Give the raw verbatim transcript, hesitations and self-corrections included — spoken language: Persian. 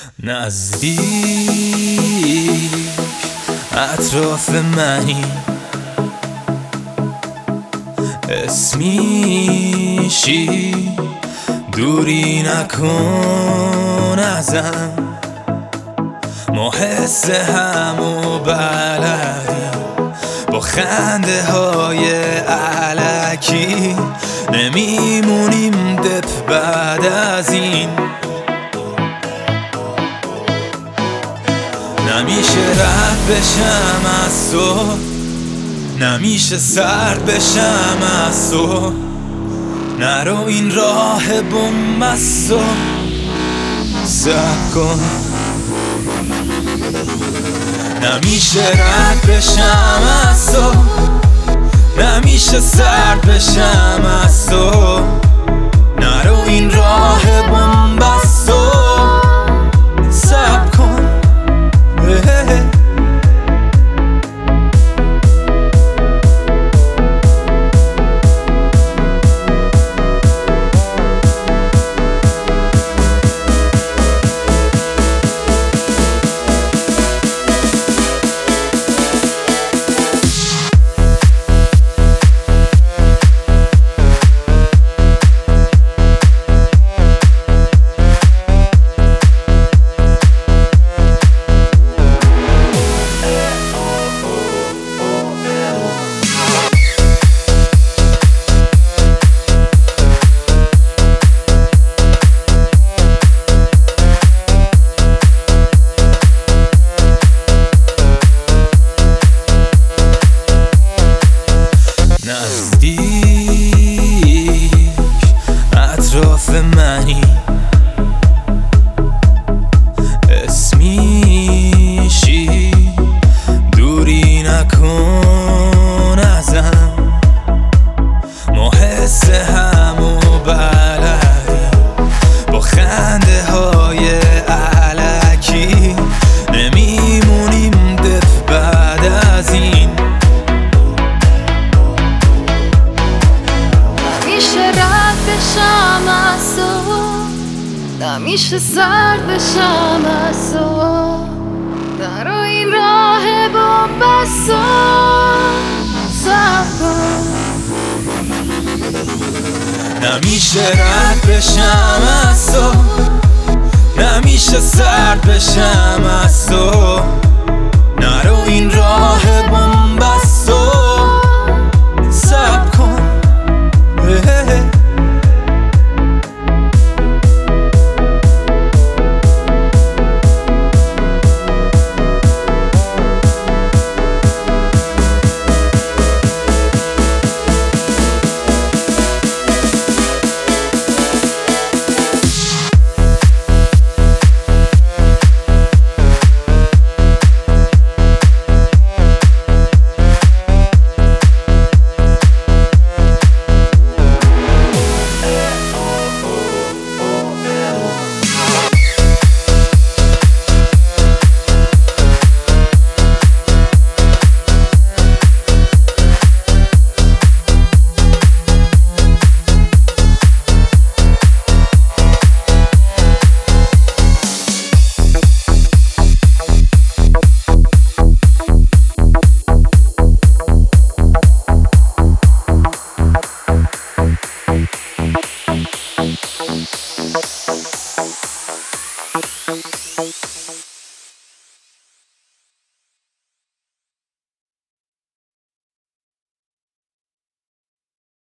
نزدیک اطراف منی، اسمیشی دوری نکن ازم. ما حس همو بلدیم با خنده های علکی، نمیمونیم دپ بعد از این. نمیشه رد بشم از تو، نمیشه سرد بشم از تو، نرو این راه بومبست و صبر کن. نمیشه رد بشم از تو، نمیشه سرد بشم از تو، نرو این راه بومبست و صبر کن. نزدیک اطراف منی، اسمیشی دوری نکن ازم. ما حس همو بلدیم با خنده های علکی، نمیمونیم دپ بعد از این. بشم از تو، نمیشه سرد بشم از تو، نرو این راه بومبست و صبر کن. نمیشه رد بشم از تو، نمیشه سرد بشم از تو، نرو این راه بومبست و صبر کن. Bye.